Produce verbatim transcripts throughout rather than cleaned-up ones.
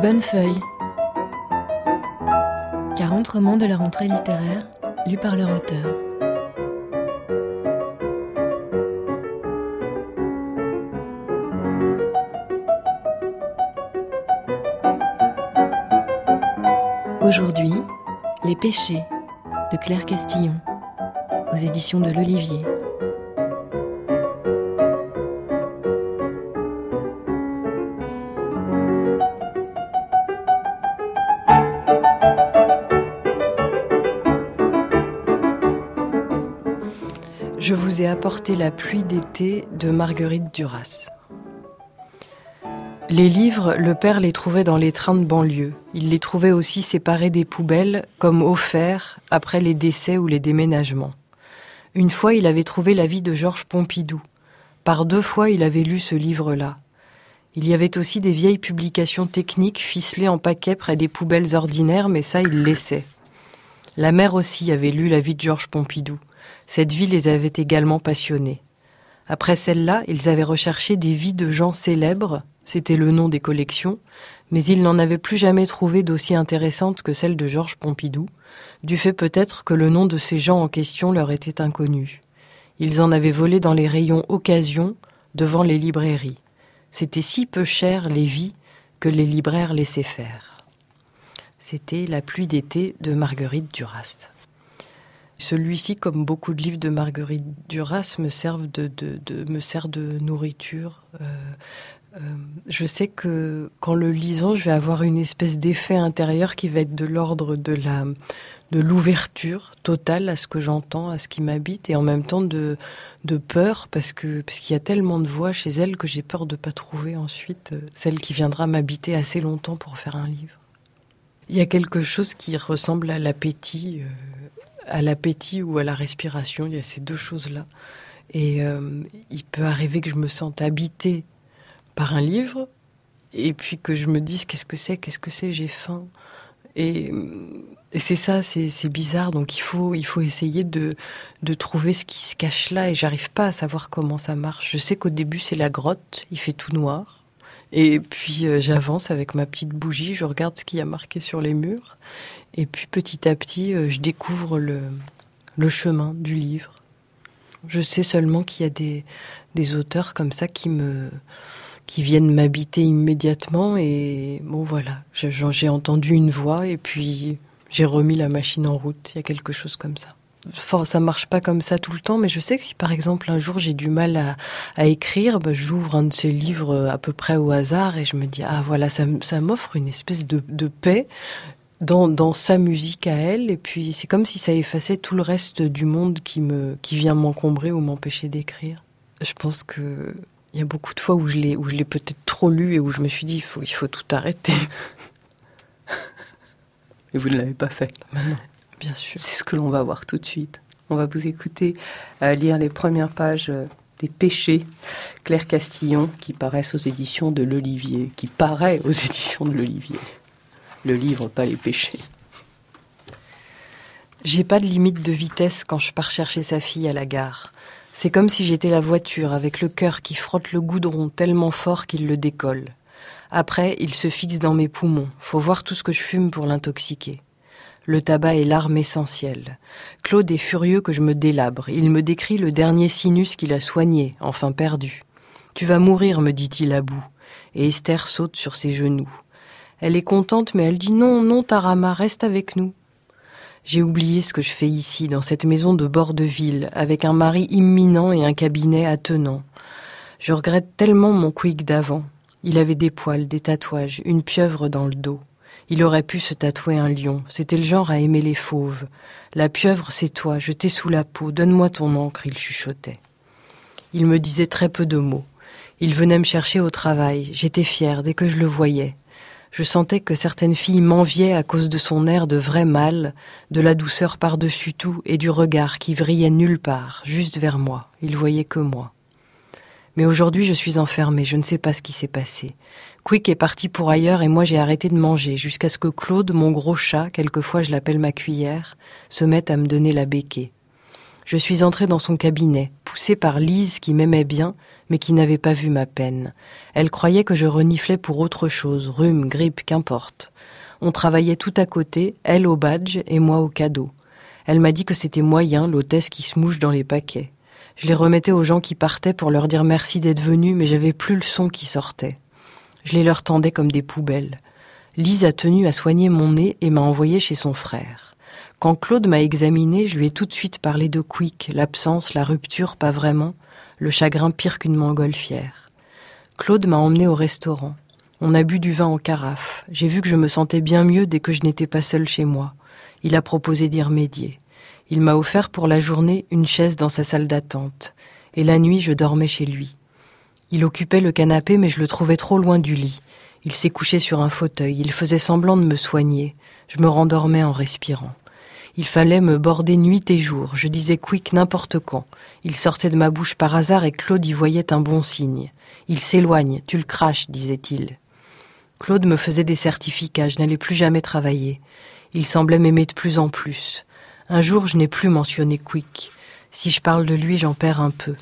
bonnes feuilles. quarante romans de la rentrée littéraire, lus par leur auteur. Aujourd'hui, Les péchés de Claire Castillon, aux éditions de l'Olivier. Je vous ai apporté la pluie d'été de Marguerite Duras. Les livres, le père les trouvait dans les trains de banlieue. Il les trouvait aussi séparés des poubelles, comme offerts après les décès ou les déménagements. Une fois, il avait trouvé la vie de Georges Pompidou. Par deux fois, il avait lu ce livre-là. Il y avait aussi des vieilles publications techniques ficelées en paquets près des poubelles ordinaires, mais ça, il laissait. La mère aussi avait lu la vie de Georges Pompidou. Cette vie les avait également passionnés. Après celle-là, ils avaient recherché des vies de gens célèbres, c'était le nom des collections, mais ils n'en avaient plus jamais trouvé d'aussi intéressante que celle de Georges Pompidou, du fait peut-être que le nom de ces gens en question leur était inconnu. Ils en avaient volé dans les rayons occasion, devant les librairies. C'était si peu cher, les vies, que les libraires laissaient faire. C'était La pluie d'été de Marguerite Duras. Celui-ci, comme beaucoup de livres de Marguerite Duras, me servent de, de, de, me sert de nourriture. Euh, euh, je sais que qu'en le lisant, je vais avoir une espèce d'effet intérieur qui va être de l'ordre de la, de l'ouverture totale à ce que j'entends, à ce qui m'habite, et en même temps de, de peur, parce que parce qu'il y a tellement de voix chez elle que j'ai peur de ne pas trouver ensuite celle qui viendra m'habiter assez longtemps pour faire un livre. Il y a quelque chose qui ressemble à l'appétit. Euh, à l'appétit ou à la respiration, il y a ces deux choses-là. Et euh, il peut arriver que je me sente habitée par un livre, et puis que je me dise qu'est-ce que c'est, qu'est-ce que c'est, j'ai faim. Et, et c'est ça, c'est, c'est bizarre, donc il faut, il faut essayer de, de trouver ce qui se cache là, et j'arrive pas à savoir comment ça marche. Je sais qu'au début c'est la grotte, il fait tout noir, et puis euh, j'avance avec ma petite bougie, je regarde ce qu'il y a marqué sur les murs, et puis petit à petit, euh, je découvre le, le chemin du livre. Je sais seulement qu'il y a des, des auteurs comme ça qui, me, qui viennent m'habiter immédiatement. Et bon, voilà, j'ai, j'ai entendu une voix et puis j'ai remis la machine en route. Il y a quelque chose comme ça. Ça marche pas comme ça tout le temps, mais je sais que si par exemple un jour j'ai du mal à, à écrire, bah, j'ouvre un de ces livres à peu près au hasard et je me dis, ah voilà, ça, ça m'offre une espèce de, de paix. Dans, dans sa musique à elle, et puis c'est comme si ça effaçait tout le reste du monde qui, me, qui vient m'encombrer ou m'empêcher d'écrire. Je pense qu'il y a beaucoup de fois où je l'ai, où je l'ai peut-être trop lu et où je me suis dit il faut, il faut tout arrêter. Et vous ne l'avez pas fait. Ben non, bien sûr. C'est ce que l'on va voir tout de suite. On va vous écouter euh, lire les premières pages euh, des Péchés, Claire Castillon, qui paraissent aux éditions de l'Olivier, qui paraît aux éditions de l'Olivier. Le livre, pas les péchés. J'ai pas de limite de vitesse quand je pars chercher sa fille à la gare. C'est comme si j'étais la voiture avec le cœur qui frotte le goudron tellement fort qu'il le décolle. Après, il se fixe dans mes poumons. Faut voir tout ce que je fume pour l'intoxiquer. Le tabac est l'arme essentielle. Claude est furieux que je me délabre. Il me décrit le dernier sinus qu'il a soigné, enfin perdu. « Tu vas mourir », me dit-il à bout. Et Esther saute sur ses genoux. Elle est contente, mais elle dit « Non, non, Tarama, reste avec nous. » J'ai oublié ce que je fais ici, dans cette maison de bord de ville, avec un mari imminent et un cabinet attenant. Je regrette tellement mon quick d'avant. Il avait des poils, des tatouages, une pieuvre dans le dos. Il aurait pu se tatouer un lion. C'était le genre à aimer les fauves. La pieuvre, c'est toi, je t'ai sous la peau, donne-moi ton encre, il chuchotait. Il me disait très peu de mots. Il venait me chercher au travail. J'étais fière dès que je le voyais. Je sentais que certaines filles m'enviaient à cause de son air de vrai mâle, de la douceur par-dessus tout et du regard qui vrillait nulle part, juste vers moi. Il voyait que moi. Mais aujourd'hui, je suis enfermée, je ne sais pas ce qui s'est passé. Quick est parti pour ailleurs et moi j'ai arrêté de manger jusqu'à ce que Claude, mon gros chat, quelquefois je l'appelle ma cuillère, se mette à me donner la béquée. Je suis entrée dans son cabinet, poussée par Lise qui m'aimait bien, mais qui n'avait pas vu ma peine. Elle croyait que je reniflais pour autre chose, rhume, grippe, qu'importe. On travaillait tout à côté, elle au badge et moi au cadeau. Elle m'a dit que c'était moyen, l'hôtesse qui se mouche dans les paquets. Je les remettais aux gens qui partaient pour leur dire merci d'être venus, mais j'avais plus le son qui sortait. Je les leur tendais comme des poubelles. Lise a tenu à soigner mon nez et m'a envoyée chez son frère. Quand Claude m'a examinée, je lui ai tout de suite parlé de Quick, l'absence, la rupture, pas vraiment, le chagrin pire qu'une montgolfière. Claude m'a emmenée au restaurant. On a bu du vin en carafe. J'ai vu que je me sentais bien mieux dès que je n'étais pas seule chez moi. Il a proposé d'y remédier. Il m'a offert pour la journée une chaise dans sa salle d'attente. Et la nuit, je dormais chez lui. Il occupait le canapé, mais je le trouvais trop loin du lit. Il s'est couché sur un fauteuil. Il faisait semblant de me soigner. Je me rendormais en respirant. Il fallait me border nuit et jour. Je disais Quick n'importe quand. Il sortait de ma bouche par hasard et Claude y voyait un bon signe. Il s'éloigne, tu le craches, disait-il. Claude me faisait des certificats, je n'allais plus jamais travailler. Il semblait m'aimer de plus en plus. Un jour, je n'ai plus mentionné Quick. Si je parle de lui, j'en perds un peu.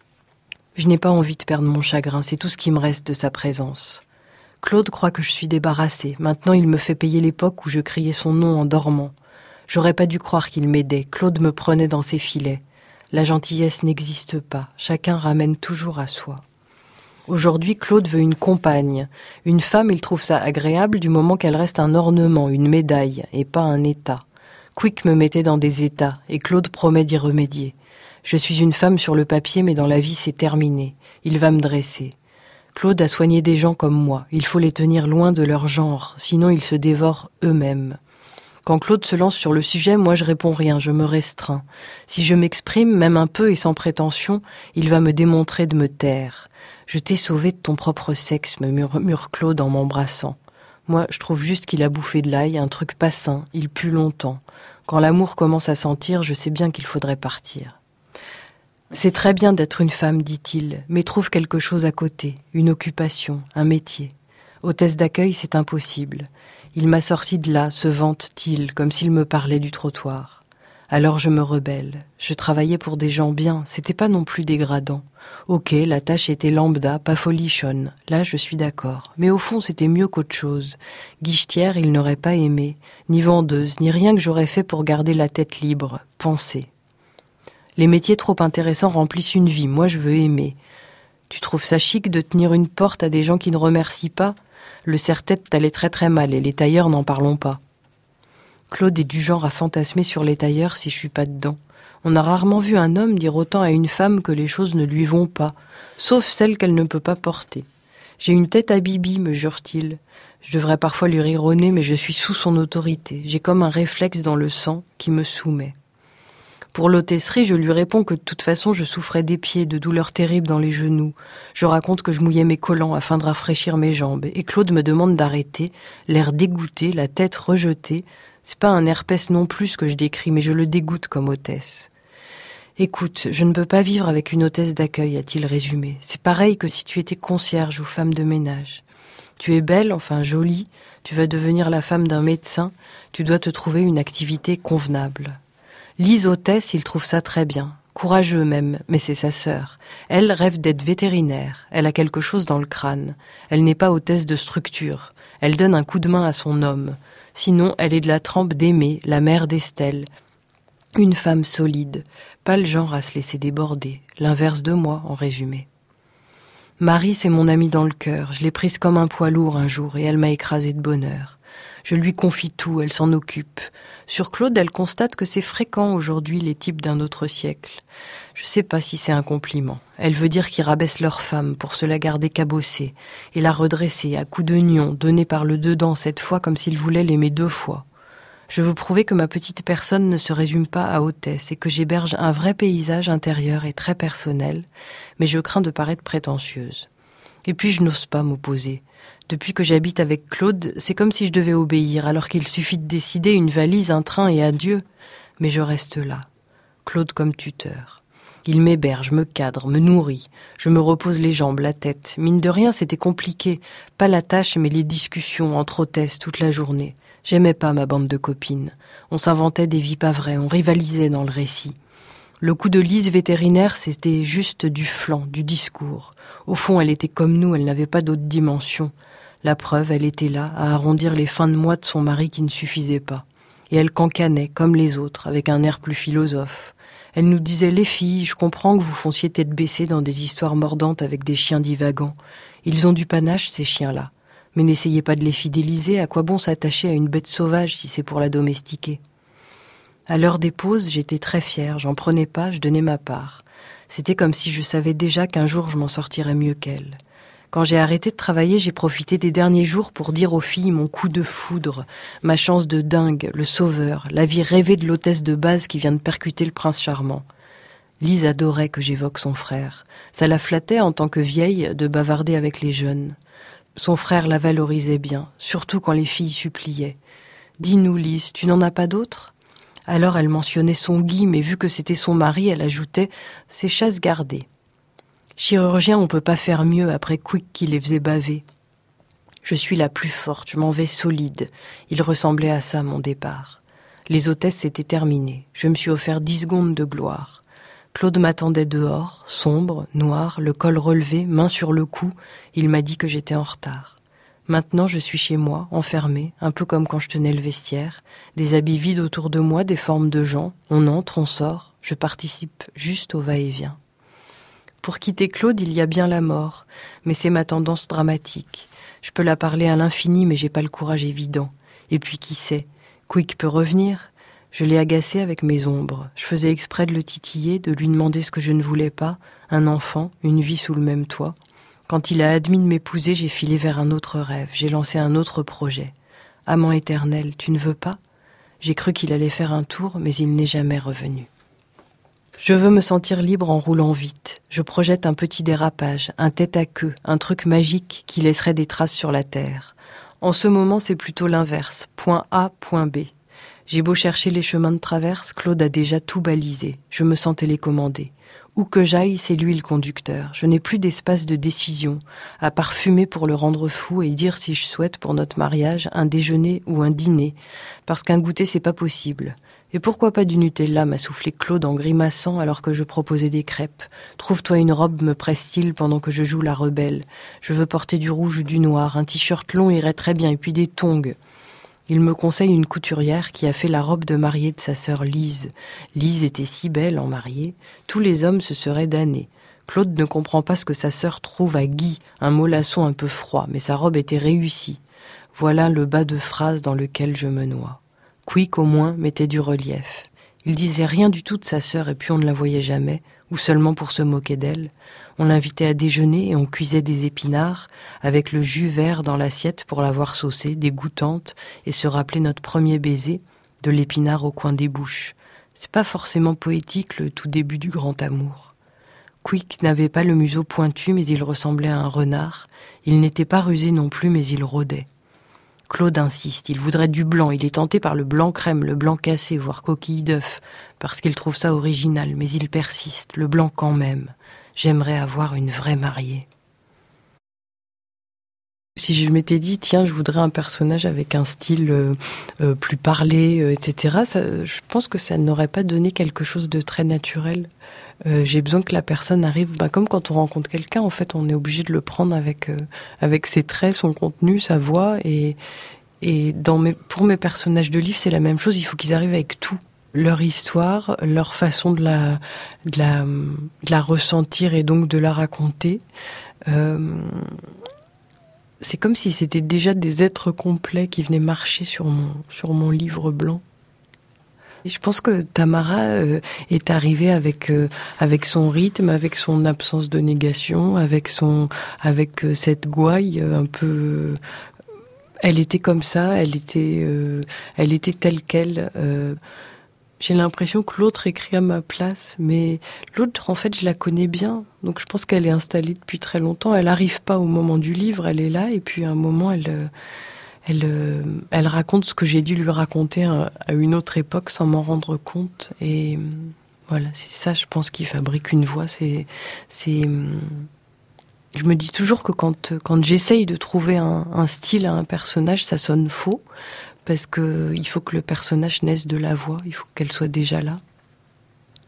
Je n'ai pas envie de perdre mon chagrin, c'est tout ce qui me reste de sa présence. Claude croit que je suis débarrassée. Maintenant, il me fait payer l'époque où je criais son nom en dormant. J'aurais pas dû croire qu'il m'aidait. Claude me prenait dans ses filets. La gentillesse n'existe pas. Chacun ramène toujours à soi. Aujourd'hui, Claude veut une compagne. Une femme, il trouve ça agréable du moment qu'elle reste un ornement, une médaille, et pas un état. Quick me mettait dans des états, et Claude promet d'y remédier. Je suis une femme sur le papier, mais dans la vie, c'est terminé. Il va me dresser. Claude a soigné des gens comme moi. Il faut les tenir loin de leur genre, sinon ils se dévorent eux-mêmes. Quand Claude se lance sur le sujet, moi je réponds rien, je me restreins. Si je m'exprime, même un peu et sans prétention, il va me démontrer de me taire. Je t'ai sauvé de ton propre sexe, me murmure Claude en m'embrassant. Moi, je trouve juste qu'il a bouffé de l'ail, un truc pas sain, il pue longtemps. Quand l'amour commence à sentir, je sais bien qu'il faudrait partir. C'est très bien d'être une femme, dit-il, mais trouve quelque chose à côté, une occupation, un métier. Hôtesse d'accueil, c'est impossible. Il m'a sorti de là, se vante-t-il, comme s'il me parlait du trottoir. Alors je me rebelle. Je travaillais pour des gens bien, c'était pas non plus dégradant. Ok, la tâche était lambda, pas folichonne. Là, je suis d'accord. Mais au fond, c'était mieux qu'autre chose. Guichetière, il n'aurait pas aimé. Ni vendeuse, ni rien que j'aurais fait pour garder la tête libre. Penser. Les métiers trop intéressants remplissent une vie. Moi, je veux aimer. Tu trouves ça chic de tenir une porte à des gens qui ne remercient pas ? Le serre-tête t'allait très très mal et les tailleurs n'en parlons pas. Claude est du genre à fantasmer sur les tailleurs si je suis pas dedans. On a rarement vu un homme dire autant à une femme que les choses ne lui vont pas, sauf celles qu'elle ne peut pas porter. J'ai une tête à bibi, me jure-t-il. Je devrais parfois lui rire au nez, mais je suis sous son autorité. J'ai comme un réflexe dans le sang qui me soumet. Pour l'hôtesserie, je lui réponds que de toute façon, je souffrais des pieds, de douleurs terribles dans les genoux. Je raconte que je mouillais mes collants afin de rafraîchir mes jambes. Et Claude me demande d'arrêter, l'air dégoûté, la tête rejetée. C'est pas un herpès non plus ce que je décris, mais je le dégoûte comme hôtesse. Écoute, je ne peux pas vivre avec une hôtesse d'accueil, a-t-il résumé. C'est pareil que si tu étais concierge ou femme de ménage. Tu es belle, enfin jolie, tu vas devenir la femme d'un médecin, tu dois te trouver une activité convenable. Lise hôtesse, il trouve ça très bien. Courageux même, mais c'est sa sœur. Elle rêve d'être vétérinaire. Elle a quelque chose dans le crâne. Elle n'est pas hôtesse de structure. Elle donne un coup de main à son homme. Sinon, elle est de la trempe d'Aimée, la mère d'Estelle. Une femme solide. Pas le genre à se laisser déborder. L'inverse de moi, en résumé. Marie, c'est mon amie dans le cœur. Je l'ai prise comme un poids lourd un jour et elle m'a écrasée de bonheur. Je lui confie tout, elle s'en occupe. Sur Claude, elle constate que c'est fréquent aujourd'hui les types d'un autre siècle. Je sais pas si c'est un compliment. Elle veut dire qu'ils rabaissent leur femme pour se la garder cabossée et la redresser à coups de nion donnés par le dedans cette fois comme s'ils voulaient l'aimer deux fois. Je veux prouver que ma petite personne ne se résume pas à hôtesse et que j'héberge un vrai paysage intérieur et très personnel, mais je crains de paraître prétentieuse. Et puis je n'ose pas m'opposer. Depuis que j'habite avec Claude, c'est comme si je devais obéir, alors qu'il suffit de décider une valise, un train et adieu. Mais je reste là, Claude comme tuteur. Il m'héberge, me cadre, me nourrit. Je me repose les jambes, la tête. Mine de rien, c'était compliqué. Pas la tâche, mais les discussions entre hôtesses toute la journée. J'aimais pas ma bande de copines. On s'inventait des vies pas vraies, on rivalisait dans le récit. Le coup de Lise vétérinaire, c'était juste du flanc, du discours. Au fond, elle était comme nous, elle n'avait pas d'autre dimension. La preuve, elle était là, à arrondir les fins de mois de son mari qui ne suffisait pas. Et elle cancanait, comme les autres, avec un air plus philosophe. Elle nous disait « Les filles, je comprends que vous fonciez tête baissée dans des histoires mordantes avec des chiens divagants. Ils ont du panache, ces chiens-là. Mais n'essayez pas de les fidéliser, à quoi bon s'attacher à une bête sauvage si c'est pour la domestiquer ?» À l'heure des pauses, j'étais très fière, j'en prenais pas, je donnais ma part. C'était comme si je savais déjà qu'un jour je m'en sortirais mieux qu'elle. Quand j'ai arrêté de travailler, j'ai profité des derniers jours pour dire aux filles mon coup de foudre, ma chance de dingue, le sauveur, la vie rêvée de l'hôtesse de base qui vient de percuter le prince charmant. Lise adorait que j'évoque son frère. Ça la flattait en tant que vieille de bavarder avec les jeunes. Son frère la valorisait bien, surtout quand les filles suppliaient. « Dis-nous, Lise, tu n'en as pas d'autres ?» Alors elle mentionnait son Guy, mais vu que c'était son mari, elle ajoutait « ses chasses gardées ». Chirurgien, on peut pas faire mieux après Quick qui les faisait baver. Je suis la plus forte, je m'en vais solide. Il ressemblait à ça, mon départ. Les hôtesses s'étaient terminées. Je me suis offert dix secondes de gloire. Claude m'attendait dehors, sombre, noir, le col relevé, main sur le cou. Il m'a dit que j'étais en retard. Maintenant, je suis chez moi, enfermée, un peu comme quand je tenais le vestiaire. Des habits vides autour de moi, des formes de gens. On entre, on sort. Je participe juste au va-et-vient. Pour quitter Claude, il y a bien la mort, mais c'est ma tendance dramatique. Je peux la parler à l'infini, mais j'ai pas le courage évident. Et puis qui sait, Quick peut revenir. Je l'ai agacé avec mes ombres. Je faisais exprès de le titiller, de lui demander ce que je ne voulais pas, un enfant, une vie sous le même toit. Quand il a admis de m'épouser, j'ai filé vers un autre rêve, j'ai lancé un autre projet. Amant éternel, tu ne veux pas ? J'ai cru qu'il allait faire un tour, mais il n'est jamais revenu. Je veux me sentir libre en roulant vite. Je projette un petit dérapage, un tête-à-queue, un truc magique qui laisserait des traces sur la terre. En ce moment, c'est plutôt l'inverse. Point A, point B. J'ai beau chercher les chemins de traverse, Claude a déjà tout balisé. Je me sens télécommandée. Où que j'aille, c'est lui le conducteur. Je n'ai plus d'espace de décision, à part fumer pour le rendre fou et dire si je souhaite pour notre mariage un déjeuner ou un dîner, parce qu'un goûter c'est pas possible. Et pourquoi pas du Nutella, m'a soufflé Claude en grimaçant alors que je proposais des crêpes. Trouve-toi une robe, me presse-t-il pendant que je joue la rebelle. Je veux porter du rouge ou du noir, un t-shirt long irait très bien, et puis des tongs. Il me conseille une couturière qui a fait la robe de mariée de sa sœur Lise. Lise était si belle en mariée, tous les hommes se seraient damnés. Claude ne comprend pas ce que sa sœur trouve à Guy, un mollasson un peu froid, mais sa robe était réussie. Voilà le bas de phrase dans lequel je me noie. Quick, au moins, mettait du relief. Il disait rien du tout de sa sœur et puis on ne la voyait jamais, ou seulement pour se moquer d'elle. On l'invitait à déjeuner et on cuisait des épinards, avec le jus vert dans l'assiette pour l'avoir saucée, dégoûtante, et se rappeler notre premier baiser, de l'épinard au coin des bouches. C'est pas forcément poétique le tout début du grand amour. Quick n'avait pas le museau pointu, mais il ressemblait à un renard. Il n'était pas rusé non plus, mais il rôdait. Claude insiste, il voudrait du blanc, il est tenté par le blanc crème, le blanc cassé, voire coquille d'œuf, parce qu'il trouve ça original, mais il persiste, le blanc quand même. J'aimerais avoir une vraie mariée. Si je m'étais dit, tiens, je voudrais un personnage avec un style euh, euh, plus parlé, euh, et cetera, ça, je pense que ça n'aurait pas donné quelque chose de très naturel. Euh, j'ai besoin que la personne arrive, bah, comme quand on rencontre quelqu'un, en fait, on est obligé de le prendre avec, euh, avec ses traits, son contenu, sa voix. Et, et dans mes, pour mes personnages de livre, c'est la même chose, il faut qu'ils arrivent avec tout. Leur histoire, leur façon de la, de la, de la ressentir et donc de la raconter. Euh, c'est comme si c'était déjà des êtres complets qui venaient marcher sur mon, sur mon livre blanc. Et je pense que Tamara euh, est arrivée avec, euh, avec son rythme, avec son absence de négation, avec, son, avec euh, cette gouaille euh, un peu... Euh, elle était comme ça, elle était, euh, elle était telle qu'elle... Euh, J'ai l'impression que l'autre écrit à ma place, mais l'autre, en fait, je la connais bien. Donc je pense qu'elle est installée depuis très longtemps. Elle n'arrive pas au moment du livre, elle est là, et puis à un moment, elle, elle, elle raconte ce que j'ai dû lui raconter à une autre époque sans m'en rendre compte. Et voilà, c'est ça, je pense, qui fabrique une voix. C'est, c'est, je me dis toujours que quand, quand j'essaye de trouver un, un style à un personnage, ça sonne faux. Parce que il faut que le personnage naisse de la voix, il faut qu'elle soit déjà là.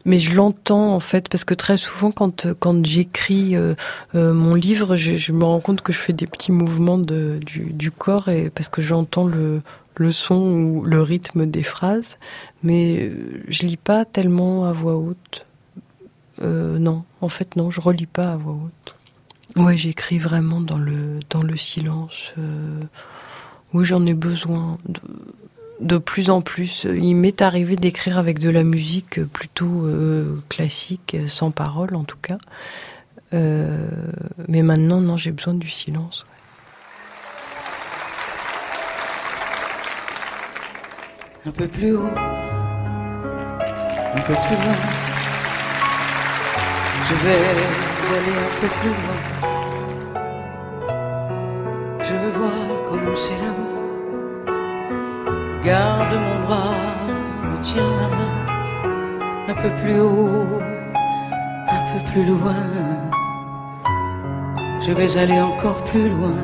mais je l'entends en fait, parce que très souvent quand quand j'écris euh, euh, mon livre, je, je me rends compte que je fais des petits mouvements de, du, du corps, et parce que j'entends le le son ou le rythme des phrases, mais je lis pas tellement à voix haute. Euh, non, en fait non, je relis pas à voix haute. Ouais, j'écris vraiment dans le dans le silence. Euh, oui, j'en ai besoin de, de plus en plus. Il m'est arrivé d'écrire avec de la musique plutôt euh, classique, sans parole en tout cas. Euh, mais maintenant, non, j'ai besoin du silence. Un peu plus haut, un peu plus loin. Je vais aller un peu plus loin. Je veux voir comme on s'éloigne. Garde mon bras, me tiens la main. Un peu plus haut, un peu plus loin. Je vais aller encore plus loin.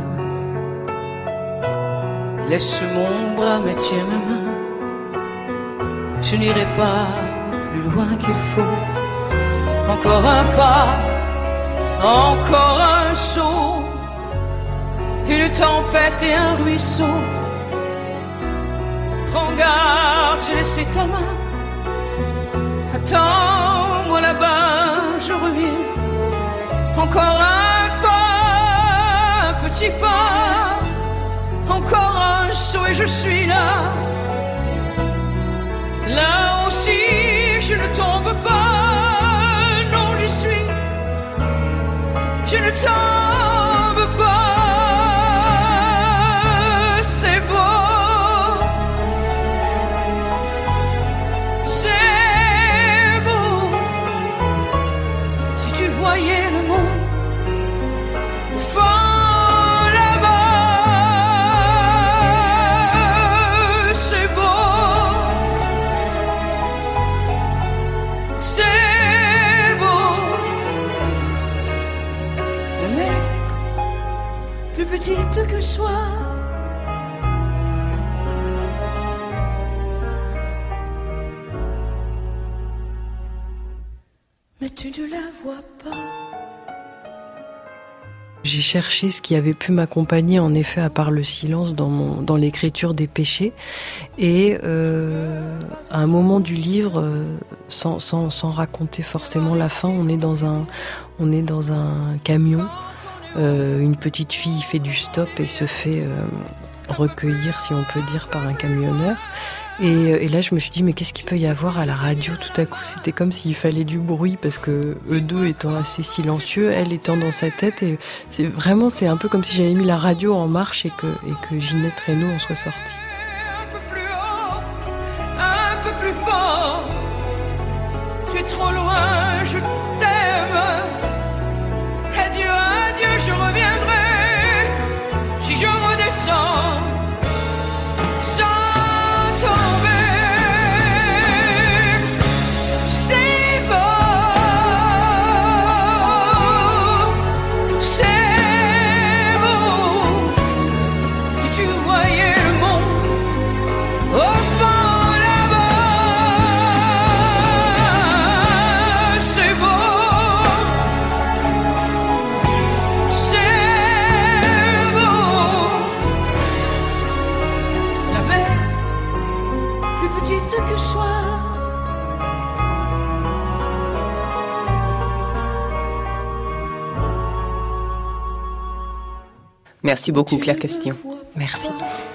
Laisse mon bras, me tiens ma main. Je n'irai pas plus loin qu'il faut. Encore un pas, encore un saut. Une tempête et un ruisseau. Prends garde, j'ai laissé ta main. Attends-moi là-bas, je reviens. Encore un pas, un petit pas. Encore un saut et je suis là. Là aussi, je ne tombe pas. Non, j'y suis. Je ne tombe pas. C'est beau. C'est beau. Si tu voyais le monde au fond là-bas, c'est beau. C'est beau. La mer, plus petite que soi. Mais tu ne la vois pas. J'ai cherché ce qui avait pu m'accompagner, en effet, à part le silence, dans, mon, dans l'écriture des péchés. Et euh, à un moment du livre, euh, sans, sans, sans raconter forcément la fin, on est dans un, on est dans un camion. Euh, une petite fille fait du stop et se fait euh, recueillir, si on peut dire, par un camionneur. Et, et là, je me suis dit, mais qu'est-ce qu'il peut y avoir à la radio tout à coup ? C'était comme s'il fallait du bruit, parce que eux deux étant assez silencieux, elle étant dans sa tête. Et c'est vraiment, c'est un peu comme si j'avais mis la radio en marche et que, et que Ginette Renaud en soit sortie. Un peu plus haut, un peu plus fort. Tu es trop loin, je t'aime. Adieu, adieu, je reviendrai. Si je redescends sans tomber, c'est beau, c'est beau. Si tu voyais le monde au fond là-bas, c'est beau, c'est beau. La mer, plus petite que soi. Merci beaucoup, Claire Castillon. Merci.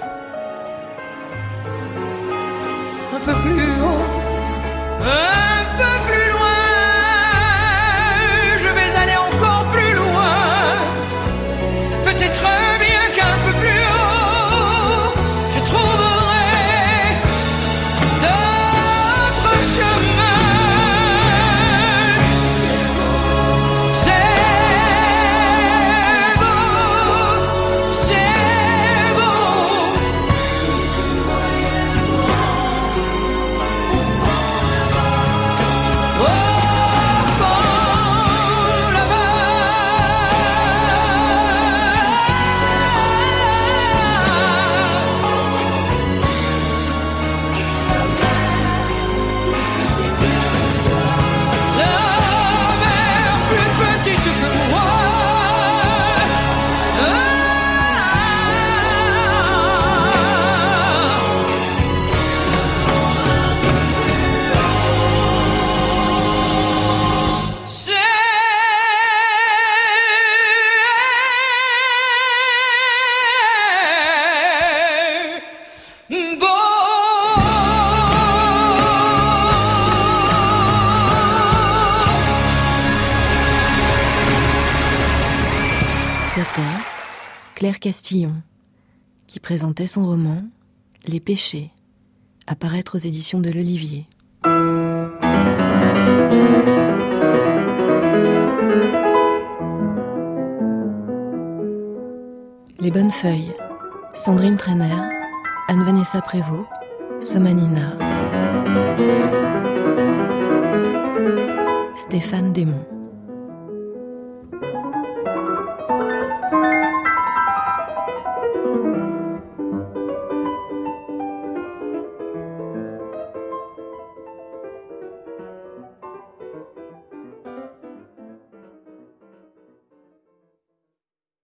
Un peu plus haut, un peu plus loin. Je vais aller encore plus loin. Peut-être bien qu'un peu plus haut, je trouverai d'autres chemins. C'est beau, c'est beau. Claire Castillon, qui présentait son roman « Les péchés », à paraître aux éditions de l'Olivier. Les Bonnes Feuilles, Sandrine Trainer, Anne-Vanessa Prévost, Somanina, Stéphane Desmond.